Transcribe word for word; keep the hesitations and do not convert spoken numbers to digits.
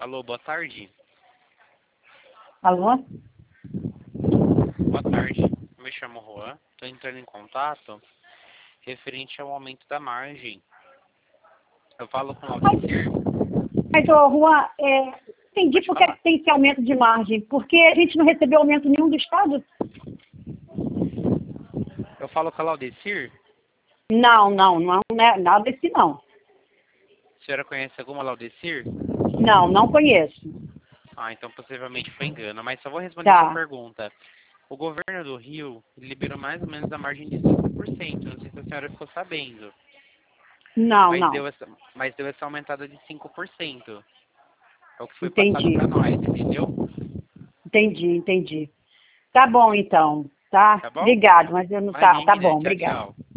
Alô, boa tarde. Alô? Boa tarde. Eu me chamo Juan. Estou entrando em contato referente ao aumento da margem. Eu falo com o Aldecir. Mas, ô, Juan, é, entendi Pode por que falar. tem esse aumento de margem. Porque a gente não recebeu aumento nenhum do Estado? Eu falo com a Laudecir. Não, não, não é nada desse não. A senhora conhece alguma Laudecir? Não, não conheço. Ah, então possivelmente foi engano. Mas só vou responder a Tá. sua pergunta. O governo do Rio liberou mais ou menos a margem de cinco por cento. Não sei se a senhora ficou sabendo. Não, Mas não. deu essa, mas deu essa aumentada de cinco por cento. É o que foi passado Entendi. para nós, entendeu? Entendi, entendi. Tá bom, então. Tá? Tá bom? Obrigado, mas eu não... Tá, tá Imagina. bom, Tchau, obrigado. tchau.